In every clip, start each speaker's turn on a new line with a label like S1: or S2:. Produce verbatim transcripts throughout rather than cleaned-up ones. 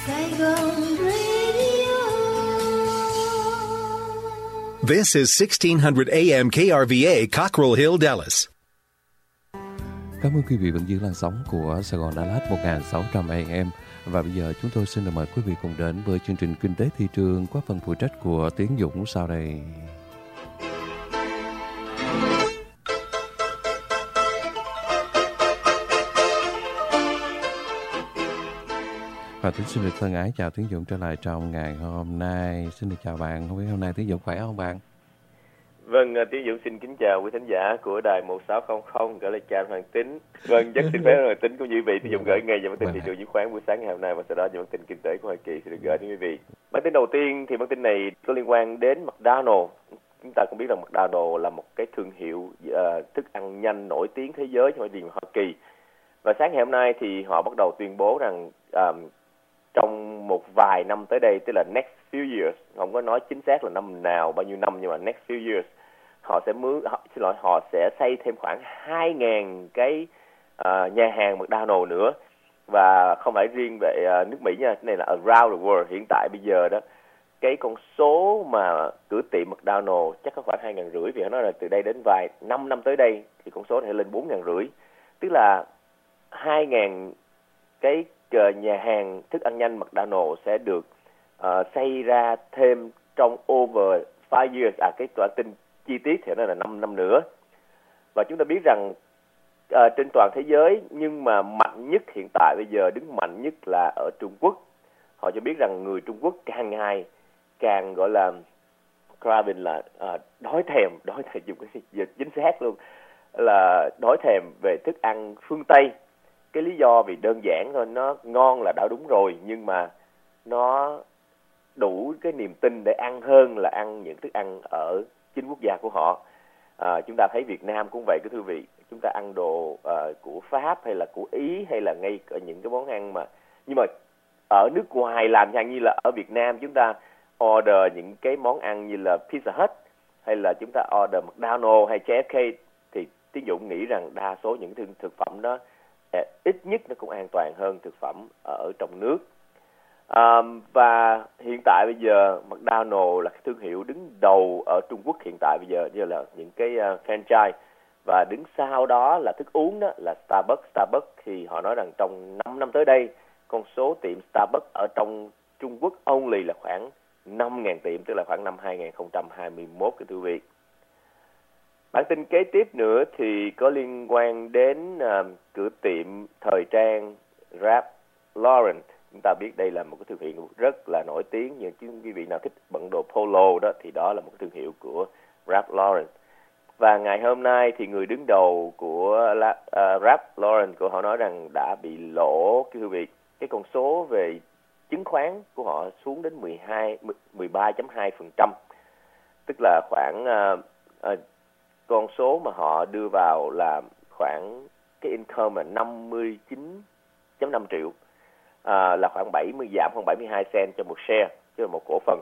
S1: Saigon Radio.
S2: This is sixteen hundred A M K R V A, Cockrell Hill, Dallas.
S3: Cảm ơn quý vị vẫn giữ làn sóng của Sài Gòn Dallas một nghìn sáu trăm A M. Và bây giờ chúng tôi xin được mời quý vị cùng đến với chương trình Kinh tế Thị trường qua phần phụ trách của Tiến Dũng sau đây. Và Tiến xin được thân ái chào Tiến Dũng trở lại trong ngày hôm nay. Xin được chào bạn, không biết hôm nay Tiến Dũng khỏe không bạn?
S4: Vâng, Tiến Dũng xin kính chào quý thính giả của đài một sáu không không, gửi lời chào Hoàng Tín. Vâng, rất xin phép Hoàng Tín cũng như quý vị. Tiến Dũng gửi ngay vào bản tin thị trường chứng khoán buổi sáng ngày hôm nay, và sau đó những bản tin kinh tế của Hoa Kỳ sẽ được gửi đến quý vị. Bản tin đầu tiên thì bản tin này có liên quan đến McDonald's. Chúng ta cũng biết rằng McDonald's là một cái thương hiệu uh, thức ăn nhanh nổi tiếng thế giới trong thị trường Hoa Kỳ. Và sáng ngày hôm nay thì họ bắt đầu tuyên bố rằng um, trong một vài năm tới đây, tức là next few years, không có nói chính xác là năm nào, bao nhiêu năm, nhưng mà next few years, họ sẽ mướn, họ, xin lỗi, họ sẽ xây thêm khoảng hai nghìn cái uh, nhà hàng McDonald's nữa. Và không phải riêng về uh, nước Mỹ nha, cái này là around the world. Hiện tại bây giờ đó, cái con số mà cửa tiệm McDonald's chắc có khoảng hai nghìn rưỡi, vì họ nói là từ đây đến vài năm năm tới đây thì con số này lên bốn nghìn rưỡi. Tức là hai nghìn cái uh, nhà hàng thức ăn nhanh McDonald's sẽ được uh, xây ra thêm trong over five years. À, cái tòa tin chi tiết thì nó là năm năm nữa. Và chúng ta biết rằng uh, trên toàn thế giới, nhưng mà mạnh nhất hiện tại bây giờ, đứng mạnh nhất là ở Trung Quốc. Họ cho biết rằng người Trung Quốc càng ngày càng gọi là craving, là uh, đói thèm, đói thèm dùng cái dịch chính xác luôn, là đói thèm về thức ăn phương Tây. Cái lý do vì đơn giản thôi, nó ngon là đã đúng rồi, nhưng mà nó đủ cái niềm tin để ăn hơn là ăn những thức ăn ở chính quốc gia của họ. À, chúng ta thấy Việt Nam cũng vậy, cái thưa vị. Chúng ta ăn đồ uh, của Pháp hay là của Ý, hay là ngay ở những cái món ăn mà, nhưng mà ở nước ngoài làm chẳng như là ở Việt Nam chúng ta order những cái món ăn như là Pizza Hut, hay là chúng ta order McDonald's hay J F K, thì Tiến Dũng nghĩ rằng đa số những thực, thực phẩm đó ít nhất nó cũng an toàn hơn thực phẩm ở trong nước. À, và hiện tại bây giờ McDonald's là cái thương hiệu đứng đầu ở Trung Quốc hiện tại bây giờ, như là những cái uh, franchise, và đứng sau đó là thức uống đó là Starbucks. Starbucks thì họ nói rằng trong năm năm tới đây, con số tiệm Starbucks ở trong Trung Quốc only là khoảng năm nghìn tiệm, tức là khoảng năm hai không hai mốt, cái thưa vị. Bản tin kế tiếp nữa thì có liên quan đến uh, cửa tiệm thời trang Ralph Lauren. Chúng ta biết đây là một cái thương hiệu rất là nổi tiếng, nhưng chứ quý vị nào thích bận đồ polo đó thì đó là một cái thương hiệu của Ralph Lauren. Và ngày hôm nay thì người đứng đầu của uh, Ralph Lauren của họ nói rằng đã bị lỗ, cái quý vị, cái con số về chứng khoán của họ xuống đến mười ba phẩy hai phần trăm, tức là khoảng uh, uh, con số mà họ đưa vào là khoảng cái income là năm mươi chín phẩy năm triệu, à, là khoảng bảy mươi, giảm khoảng bảy mươi hai cent cho một share, chứ là một cổ phần.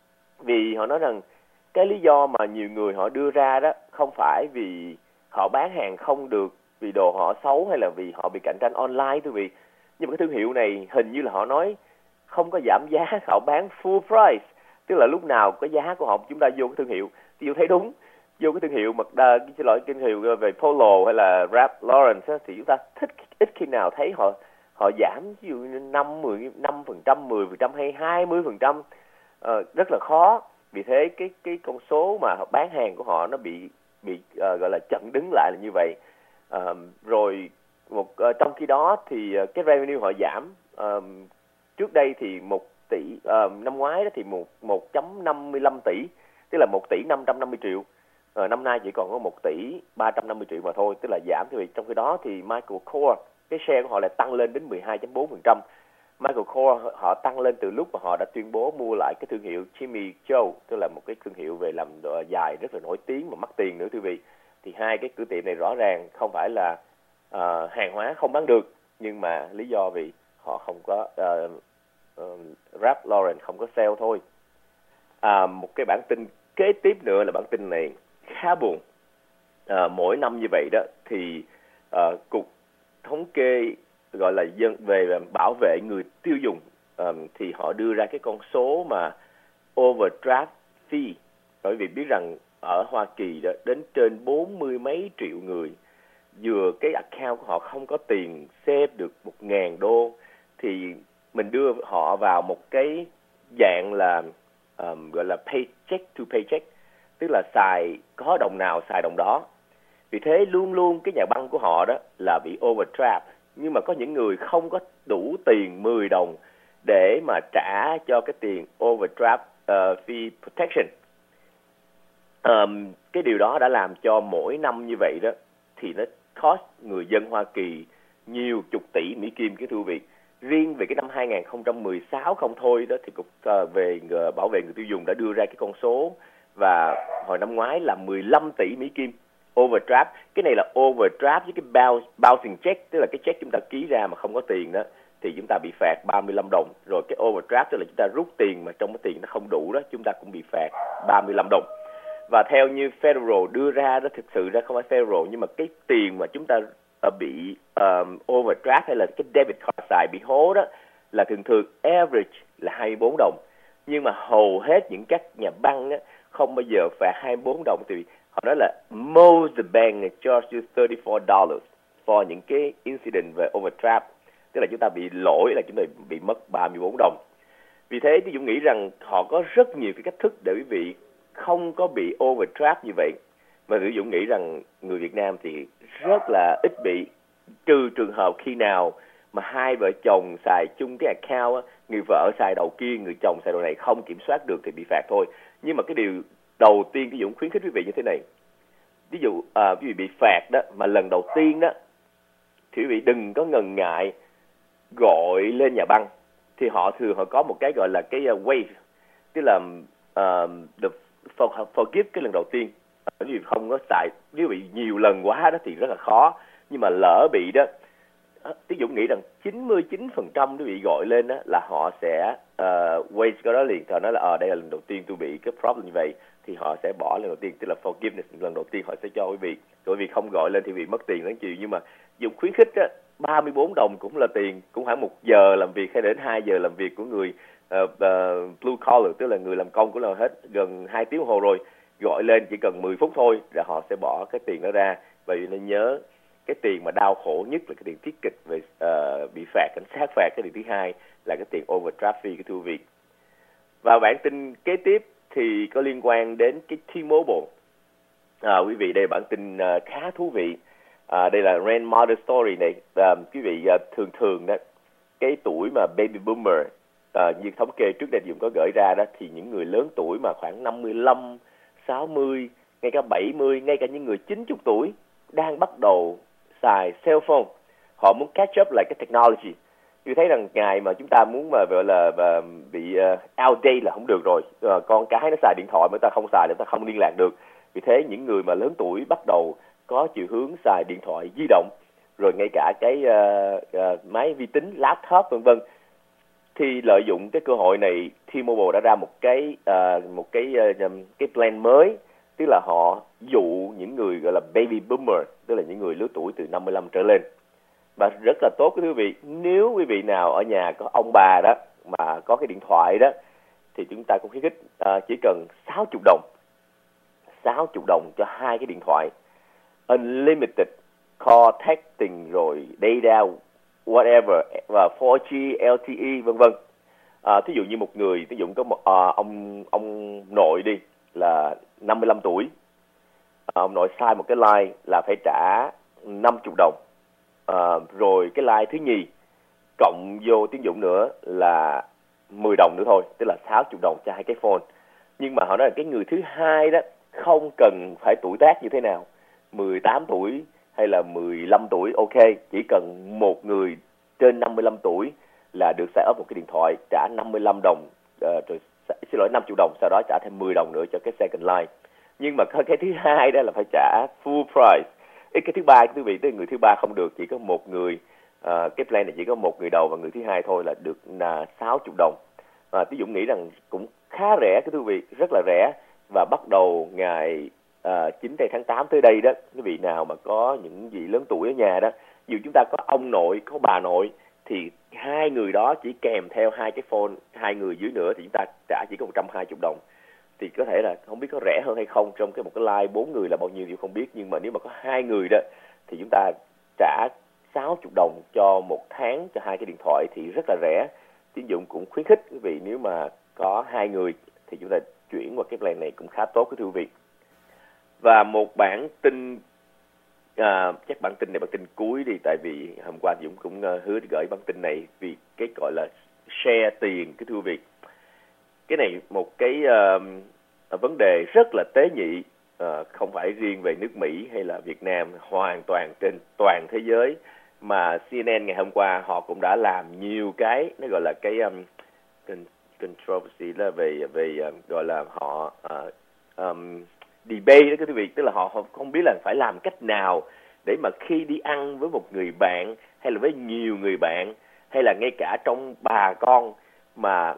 S4: Vì họ nói rằng cái lý do mà nhiều người họ đưa ra đó không phải vì họ bán hàng không được, vì đồ họ xấu, hay là vì họ bị cạnh tranh online, thưa vị. Nhưng mà cái thương hiệu này hình như là họ nói không có giảm giá, họ bán full price, tức là lúc nào cái giá của họ chúng ta vô cái thương hiệu thì thấy đúng. Vô cái thương hiệu mà đa, cái xin lỗi, cái thương hiệu về polo hay là Ralph Lauren thì chúng ta thích ít khi nào thấy họ họ giảm ví dụ như năm, mười, năm phần trăm, mười phần trăm hay hai mươi phần trăm, uh, rất là khó. Vì thế cái cái con số mà bán hàng của họ nó bị bị uh, gọi là chặn đứng lại là như vậy. Uh, rồi một uh, trong khi đó thì uh, cái revenue họ giảm. Uh, trước đây thì một tỷ, uh, năm ngoái đó thì một một phẩy năm mươi lăm tỷ, tức là một tỷ năm trăm năm mươi triệu. Ờ, năm nay chỉ còn có một tỷ ba trăm năm mươi triệu mà thôi, tức là giảm. Thì trong khi đó thì Michael Kors, cái share của họ lại tăng lên đến mười hai phẩy bốn phần trăm. Michael Kors họ tăng lên từ lúc mà họ đã tuyên bố mua lại cái thương hiệu Jimmy Choo, tức là một cái thương hiệu về làm dài rất là nổi tiếng mà mắc tiền nữa, thưa vị. Thì hai cái cửa tiệm này rõ ràng không phải là uh, hàng hóa không bán được, nhưng mà lý do vì họ không có uh, uh, Ralph Lauren không có sale thôi. À, một cái bản tin kế tiếp nữa là bản tin này khá buồn. À, mỗi năm như vậy đó thì uh, cục thống kê gọi là dân về bảo vệ người tiêu dùng um, thì họ đưa ra cái con số mà overdraft fee, bởi vì biết rằng ở Hoa Kỳ đó đến trên bốn mươi mấy triệu người vừa cái account của họ không có tiền save được một ngàn đô, thì mình đưa họ vào một cái dạng là um, gọi là paycheck to paycheck, tức là xài có đồng nào xài đồng đó. Vì thế luôn luôn cái nhà băng của họ đó là bị overdraft, nhưng mà có những người không có đủ tiền mười đồng để mà trả cho cái tiền overdraft uh, fee protection. Um, cái điều đó đã làm cho mỗi năm như vậy đó thì nó cost người dân Hoa Kỳ nhiều chục tỷ Mỹ Kim, cái thưa quý vị. Riêng về cái năm hai không một sáu không thôi đó thì cục uh, về uh, bảo vệ người tiêu dùng đã đưa ra cái con số, và hồi năm ngoái là mười lăm tỷ Mỹ Kim overdraft. Cái này là overdraft với cái bounce, bouncing check, tức là cái check chúng ta ký ra mà không có tiền đó thì chúng ta bị phạt ba mươi lăm đồng. Rồi cái overdraft tức là chúng ta rút tiền mà trong cái tiền nó không đủ đó, chúng ta cũng bị phạt ba mươi lăm đồng. Và theo như Federal đưa ra đó, thực sự ra không phải Federal, nhưng mà cái tiền mà chúng ta uh, bị um, overdraft hay là cái debit card xài bị hố đó là thường thường average là hai mươi bốn đồng. Nhưng mà hầu hết những các nhà băng á, không bao giờ phạt hai mươi bốn đồng, thì họ nói là most the bank charge you thirty-four dollars for những cái incident về overdraft, tức là chúng ta bị lỗi là chúng ta bị mất ba mươi bốn đồng. Vì thế tôi Dũng nghĩ rằng họ có rất nhiều cái cách thức để quý vị không có bị overdraft như vậy. Và tôi Dũng nghĩ rằng người Việt Nam thì rất là ít bị, trừ trường hợp khi nào mà hai vợ chồng xài chung cái account, người vợ xài đầu kia, người chồng xài đầu này không kiểm soát được thì bị phạt thôi. Nhưng mà cái điều đầu tiên cái Dũng khuyến khích quý vị như thế này, ví dụ à, quý vị bị phạt đó mà lần đầu tiên đó thì quý vị đừng có ngần ngại gọi lên nhà băng, thì họ thường họ có một cái gọi là cái uh, waive, tức là uh, the for, forgive cái lần đầu tiên. Quý vị không có xài, nếu bị nhiều lần quá đó thì rất là khó, nhưng mà lỡ bị đó, Tí Dũng nghĩ rằng chín mươi chín phần trăm quý vị gọi lên đó là họ sẽ uh, waive cái đó liền. Họ nói là ờ à, đây là lần đầu tiên tôi bị cái problem như vậy, thì họ sẽ bỏ lần đầu tiên, tức là forgiveness lần đầu tiên họ sẽ cho quý vị. Rồi quý vị không gọi lên thì quý vị mất tiền rất nhiều. Nhưng mà Dũng khuyến khích á, ba mươi bốn đồng cũng là tiền, cũng khoảng một giờ làm việc hay đến hai giờ làm việc của người uh, uh, blue collar, tức là người làm công, cũng là hết gần hai tiếng hồ rồi. Gọi lên chỉ cần mười phút thôi là họ sẽ bỏ cái tiền đó ra. Vậy nên nhớ, cái tiền mà đau khổ nhất là cái tiền tiết kịch về uh, bị phạt, cảnh sát phạt. Cái điều thứ hai là cái tiền overdraft fee, cái thưa quý vị. Và bản tin kế tiếp thì có liên quan đến cái T-Mobile. À, quý vị, đây là bản tin uh, khá thú vị. À, đây là grandmother story này. À, quý vị uh, thường thường đó, cái tuổi mà baby boomer, uh, như thống kê trước đây Dũng có gửi ra đó, thì những người lớn tuổi mà khoảng năm mươi lăm, sáu mươi, ngay cả bảy mươi, ngay cả những người chín mươi tuổi đang bắt đầu xài cell phone. Họ muốn catch up lại cái technology. Tôi thấy rằng ngày mà chúng ta muốn mà gọi là và bị uh, outdated là không được rồi. Uh, con cái nó xài điện thoại mà chúng ta không xài thì chúng ta không liên lạc được. Vì thế những người mà lớn tuổi bắt đầu có chiều hướng xài điện thoại di động, rồi ngay cả cái uh, uh, máy vi tính, laptop vân vân, thì lợi dụng cái cơ hội này, T-Mobile đã ra một cái uh, một cái uh, cái plan mới, tức là họ dụ những người gọi là baby boomer, tức là những người lứa tuổi từ năm mươi lăm trở lên. Và rất là tốt quý vị, nếu quý vị nào ở nhà có ông bà đó mà có cái điện thoại đó, thì chúng ta cũng khuyến khích uh, chỉ cần sáu mươi đồng, sáu mươi đồng cho hai cái điện thoại, unlimited call texting rồi data whatever, và four G, L T E vân vân. À, thí dụ như một người, ví dụ có một à, ông ông nội đi là năm mươi lăm tuổi, à, ông nội sai một cái line là phải trả năm mươi đồng. À, rồi cái line thứ nhì cộng vô tiếng Dũng nữa là mười đồng nữa thôi, tức là sáu mươi đồng cho hai cái phone. Nhưng mà họ nói là cái người thứ hai đó không cần phải tuổi tác như thế nào, mười tám tuổi hay là mười lăm tuổi, ok, chỉ cần một người trên năm mươi lăm tuổi là được set up một cái điện thoại, trả năm mươi lăm đồng, uh, rồi xin lỗi năm mươi đồng, sau đó trả thêm mười đồng nữa cho cái second line. Nhưng mà cái thứ hai đó là phải trả full price. Cái thứ ba, quý vị, tới người thứ ba không được, chỉ có một người, uh, cái plan này chỉ có một người đầu và người thứ hai thôi là được là sáu mươi đồng. À, Tí Dũng nghĩ rằng cũng khá rẻ, cái quý vị, rất là rẻ. Và bắt đầu ngày uh, chín tháng tám tới đây đó, quý vị nào mà có những vị lớn tuổi ở nhà đó, dù chúng ta có ông nội, có bà nội, thì hai người đó chỉ kèm theo hai cái phone, hai người dưới nữa thì chúng ta trả chỉ có một trăm hai mươi đồng. Thì có thể là không biết có rẻ hơn hay không, trong cái một cái line bốn người là bao nhiêu thì không biết, nhưng mà nếu mà có hai người đó thì chúng ta trả sáu mươi đồng cho một tháng cho hai cái điện thoại thì rất là rẻ. Tín dụng cũng khuyến khích quý vị nếu mà có hai người thì chúng ta chuyển qua cái plan này cũng khá tốt, cái thưa quý vị. Và một bản tin, à, chắc bản tin này bản tin cuối đi, tại vì hôm qua Dũng cũng uh, hứa gửi bản tin này vì cái gọi là share tiền, cái thưa quý vị. Cái này một cái uh, vấn đề rất là tế nhị, uh, không phải riêng về nước Mỹ hay là Việt Nam, hoàn toàn trên toàn thế giới. Mà xê en en ngày hôm qua họ cũng đã làm nhiều cái, nó gọi là cái um, controversy là về về uh, gọi là họ uh, um, debate đó, cái quý vị, tức là họ không biết là phải làm cách nào để mà khi đi ăn với một người bạn hay là với nhiều người bạn hay là ngay cả trong bà con mà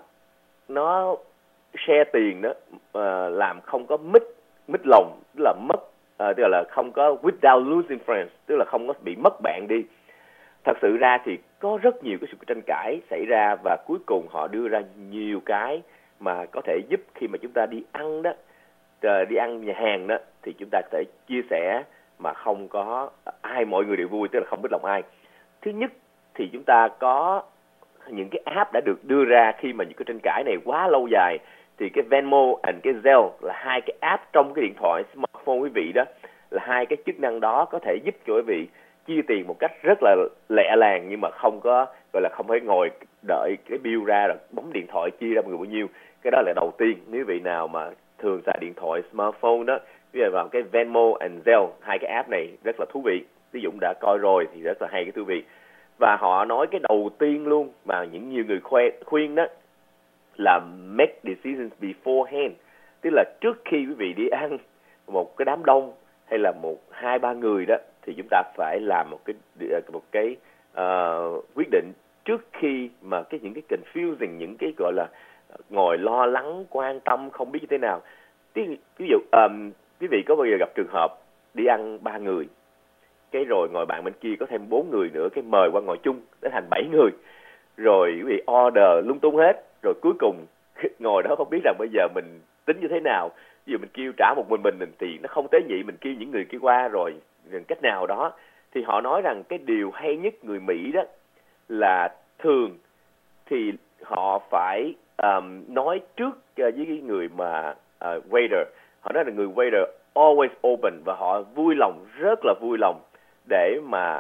S4: nó share tiền đó, uh, làm không có mít mít lòng, tức là mất, uh, tức là không có without losing friends, tức là không có bị mất bạn đi. Thật sự ra thì có rất nhiều cái sự tranh cãi xảy ra và cuối cùng họ đưa ra nhiều cái mà có thể giúp khi mà chúng ta đi ăn đó, đi ăn nhà hàng đó thì chúng ta có thể chia sẻ mà không có ai, mọi người đều vui, tức là không biết lòng ai. Thứ nhất thì chúng ta có những cái app đã được đưa ra khi mà những cái tranh cãi này quá lâu dài, thì cái Venmo and cái Zelle là hai cái app trong cái điện thoại smartphone quý vị đó, là hai cái chức năng đó có thể giúp cho quý vị chia tiền một cách rất là lẹ làng, nhưng mà không có gọi là không phải ngồi đợi cái bill ra rồi bấm điện thoại chia ra người bao nhiêu. Cái đó là đầu tiên. Nếu vị nào mà thường xài điện thoại smartphone đó, bây giờ vào cái Venmo and Zelle, hai cái app này rất là thú vị. Ví Dũng đã coi rồi thì rất là hay, cái thú vị. Và họ nói cái đầu tiên luôn mà những nhiều người khuyên, khuyên đó là make decisions beforehand, tức là trước khi quý vị đi ăn một cái đám đông hay là một hai ba người đó thì chúng ta phải làm một cái một cái uh, quyết định trước khi mà cái những cái confusing, những cái gọi là ngồi lo lắng quan tâm không biết như thế nào. Ví, ví dụ um, quý vị có bao giờ gặp trường hợp đi ăn ba người, cái rồi ngồi bạn bên kia có thêm bốn người nữa, cái mời qua ngồi chung đến thành bảy người, rồi quý vị order lung tung hết, rồi cuối cùng ngồi đó không biết rằng bây giờ mình tính như thế nào. Ví dụ mình kêu trả một mình mình thì nó không tế nhị, mình kêu những người kia qua rồi cách nào đó. Thì họ nói rằng cái điều hay nhất người Mỹ đó là thường thì họ phải um, nói trước uh, với cái người mà uh, waiter, họ nói là người waiter always open, và họ vui lòng, rất là vui lòng để mà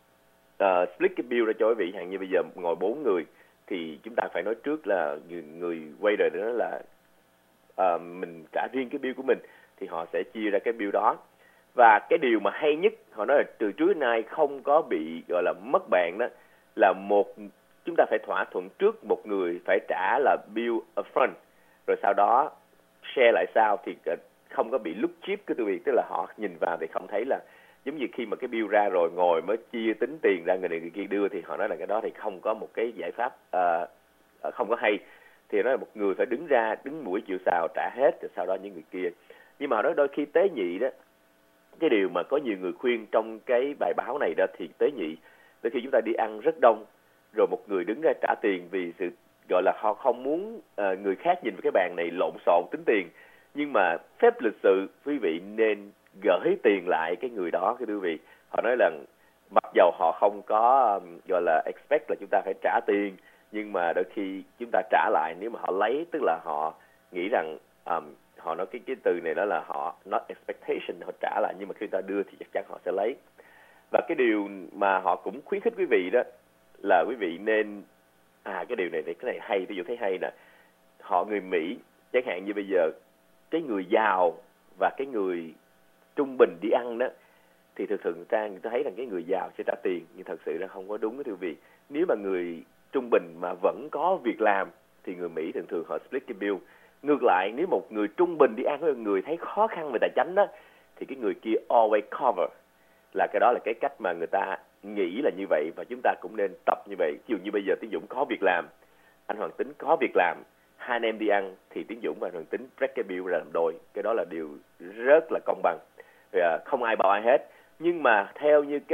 S4: uh, split cái bill ra cho quý vị. Hàng như bây giờ ngồi bốn người thì chúng ta phải nói trước là người, người waiter đó là uh, mình trả riêng cái bill của mình, thì họ sẽ chia ra cái bill đó. Và cái điều mà hay nhất, họ nói là từ trước đến nay không có bị gọi là mất bạn đó, là một chúng ta phải thỏa thuận trước một người phải trả là bill upfront, rồi sau đó share lại sau, thì không có bị look cheap cái việc, tức là họ nhìn vào thì không thấy là giống như khi mà cái bill ra rồi ngồi mới chia tính tiền ra người này người kia đưa, thì họ nói là cái đó thì không có một cái giải pháp uh, không có hay. Thì nói là một người phải đứng ra, đứng mũi chịu sào trả hết, rồi sau đó những người kia. Nhưng mà họ nói đôi khi tế nhị đó, cái điều mà có nhiều người khuyên trong cái bài báo này đó thì tế nhị, đôi khi chúng ta đi ăn rất đông rồi một người đứng ra trả tiền vì sự gọi là họ không muốn uh, người khác nhìn vào cái bàn này lộn xộn tính tiền. Nhưng mà phép lịch sự quý vị nên gửi tiền lại cái người đó, cái quý vị. Họ nói là mặc dầu họ không có um, gọi là expect là chúng ta phải trả tiền, nhưng mà đôi khi chúng ta trả lại nếu mà họ lấy, tức là họ nghĩ rằng um, họ nói cái cái từ này đó là họ not expectation, họ trả lại, nhưng mà khi ta đưa thì chắc chắn họ sẽ lấy. Và cái điều mà họ cũng khuyến khích quý vị đó là quý vị nên à cái điều này cái này hay, tôi thấy hay nè. Họ người Mỹ chẳng hạn như bây giờ cái người giàu và cái người trung bình đi ăn đó, thì thường thường người ta người ta thấy rằng cái người giàu sẽ trả tiền, nhưng thật sự là không có đúng, cái thưa quý vị. Nếu mà người trung bình mà vẫn có việc làm thì người Mỹ thường thường họ split cái bill. Ngược lại, nếu một người trung bình đi ăn với một người thấy khó khăn về tài chính đó, thì cái người kia always cover. Là cái đó là cái cách mà người ta nghĩ là như vậy, và chúng ta cũng nên tập như vậy. Ví dụ như bây giờ Tiến Dũng có việc làm, anh Hoàng Tính có việc làm, hai anh em đi ăn thì Tiến Dũng và Hoàng Tính break cái bill ra làm đôi. Cái đó là điều rất là công bằng, không ai bảo ai hết. Nhưng mà theo như cái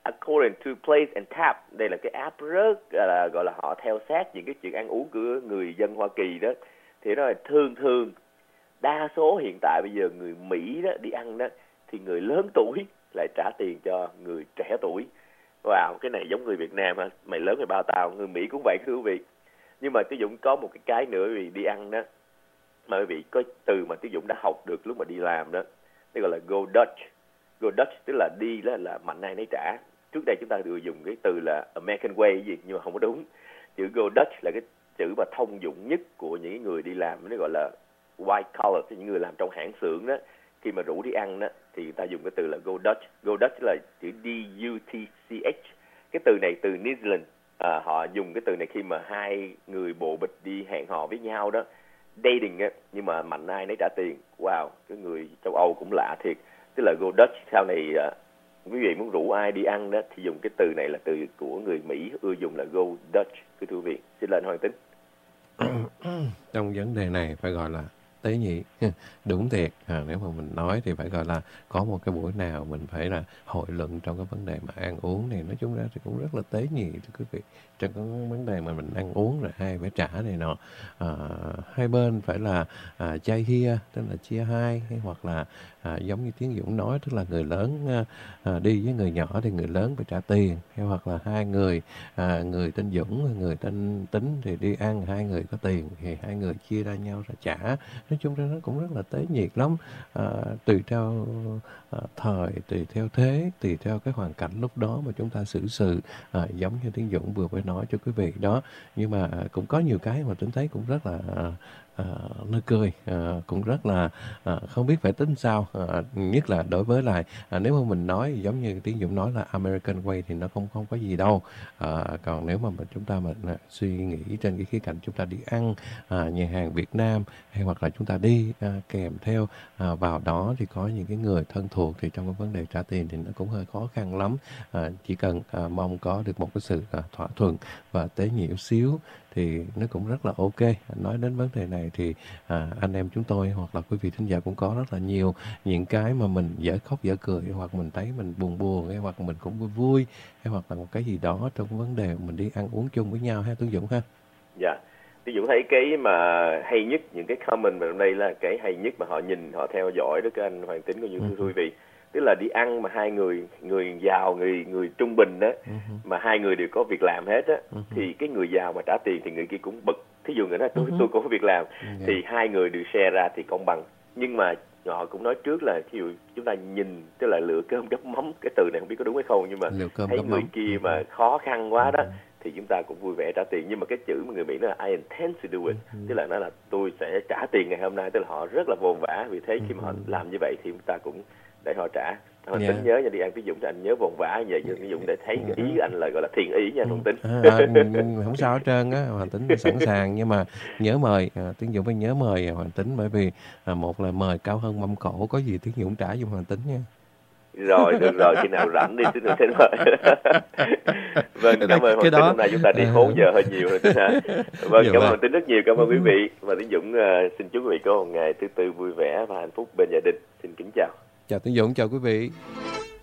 S4: according to place and tap. Đây là cái app rất là gọi là họ theo sát những cái chuyện ăn uống của người dân Hoa Kỳ đó. Thì nó là thường thường đa số hiện tại bây giờ người Mỹ đó đi ăn đó thì người lớn tuổi lại trả tiền cho người trẻ tuổi. Wow, cái này giống người Việt Nam ha, mày lớn mày bao tao, người Mỹ cũng vậy thưa quý vị. Nhưng mà Tiến Dũng có một cái cái nữa vì đi ăn đó, mà quý vị có từ mà Tiến Dũng đã học được lúc mà đi làm đó, nó gọi là go Dutch. Go Dutch tức là đi đó là mạnh ai nấy trả. Trước đây chúng ta đều dùng cái từ là American way gì, nhưng mà không có đúng. Chữ go Dutch là cái chữ mà thông dụng nhất của những người đi làm, nó gọi là white collar, những người làm trong hãng xưởng đó. Khi mà rủ đi ăn đó thì người ta dùng cái từ là go Dutch. Go Dutch là chữ D U T C H. Cái từ này từ New Zealand, à, họ dùng cái từ này khi mà hai người bộ bịch đi hẹn hò với nhau đó, dating á, nhưng mà mạnh ai nấy trả tiền. Wow, cái người châu Âu cũng lạ thiệt. Tức là go Dutch. Sau này à, quý vị muốn rủ ai đi ăn đó thì dùng cái từ này là từ của người Mỹ ưa dùng là go Dutch. Cứ thưa quý vị, xin lên Hoàng Tính.
S3: Trong vấn đề này phải gọi là tế nhị. Đúng thiệt, à, nếu mà mình nói thì phải gọi là có một cái buổi nào mình phải là hội luận trong cái vấn đề mà ăn uống này, nói chung ra thì cũng rất là tế nhị thưa quý vị. Trong cái vấn đề mà mình ăn uống rồi ai phải trả này nọ, à, hai bên phải là à, chai hia, tức là chia hai, hay hoặc là à, giống như Tiến Dũng nói, tức là người lớn à, đi với người nhỏ thì người lớn phải trả tiền, hay hoặc là hai người à, người tên Dũng, người tên Tính thì đi ăn, hai người có tiền thì hai người chia ra nhau ra trả. Nói chung ra nó cũng rất là tế nhị lắm, à, tùy theo à, thời, tùy theo thế, tùy theo cái hoàn cảnh lúc đó mà chúng ta xử sự, à, giống như Tiến Dũng vừa mới nói cho quý vị đó. Nhưng mà à, cũng có nhiều cái mà Tính thấy cũng rất là à, à, nơi cười, à, cũng rất là à, không biết phải tính sao, à, nhất là đối với lại à, nếu mà mình nói giống như Tiến Dũng nói là American way thì nó không không có gì đâu, à, còn nếu mà mình, chúng ta mình à, suy nghĩ trên cái khía cạnh chúng ta đi ăn à, nhà hàng Việt Nam, hay hoặc là chúng ta đi à, kèm theo à, vào đó thì có những cái người thân thuộc, thì trong cái vấn đề trả tiền thì nó cũng hơi khó khăn lắm, à, chỉ cần à, mong có được một cái sự à, thỏa thuận và tế nhị xíu thì nó cũng rất là ok. Nói đến vấn đề này thì à, anh em chúng tôi hoặc là quý vị thính giả cũng có rất là nhiều những cái mà mình dở khóc dở cười, hoặc mình thấy mình buồn buồn, hay hoặc mình cũng vui vui, hay hoặc là một cái gì đó trong vấn đề mình đi ăn uống chung với nhau ha Tuấn Dũng ha.
S4: Dạ, Tuấn Dũng thấy cái mà hay nhất, những cái comment mà đây là cái hay nhất mà họ nhìn, họ theo dõi đó các anh Hoàng Tính cũng như ừ. quý vị. Tức là đi ăn mà hai người, người giàu, người người trung bình đó, uh-huh. mà hai người đều có việc làm hết á, uh-huh. thì cái người giàu mà trả tiền thì người kia cũng bực. Thí dụ người nói tôi uh-huh. tôi cũng có việc làm, uh-huh. thì hai người đều share ra thì công bằng. Nhưng mà họ cũng nói trước là ví dụ chúng ta nhìn, tức là lựa cơm gắp mắm, cái từ này không biết có đúng hay không, nhưng mà thấy người mắm. kia uh-huh. mà khó khăn quá đó, uh-huh. thì chúng ta cũng vui vẻ trả tiền. Nhưng mà cái chữ mà người Mỹ nói là I intend to do it, uh-huh. tức là nó là tôi sẽ trả tiền ngày hôm nay, tức là họ rất là vồn vã. Vì thế khi mà họ làm như vậy thì chúng ta cũng để họ trả. Hoàng yeah. Tính nhớ nha, đi ăn Tiến Dũng thì anh nhớ vồn vã như vậy, Tiến Dũng để thấy ý anh là gọi là thiện ý nha Hoàng Tính.
S3: À, à, không sao hết trơn á, Hoàng Tính sẵn sàng, nhưng mà nhớ mời, à, Tiến Dũng phải nhớ mời Hoàng Tính, bởi vì à, một là mời cao hơn mâm cổ, có gì Tiến Dũng trả giùm Hoàng Tính nha.
S4: Rồi, được rồi, khi nào rảnh đi Tiến Dũng sẽ mời. Vâng, cảm ơn Hoàng Tính, hôm nay chúng ta đi khốn giờ hơi nhiều rồi Tính ha. Vâng, cảm ơn Hoàng Tính rất nhiều, cảm ơn quý vị, và Tiến Dũng uh, xin chúc quý vị có một ngày thứ tư vui vẻ và hạnh phúc bên gia đình. Xin kính chào.
S3: Chào Tiến Dũng, chào quý vị.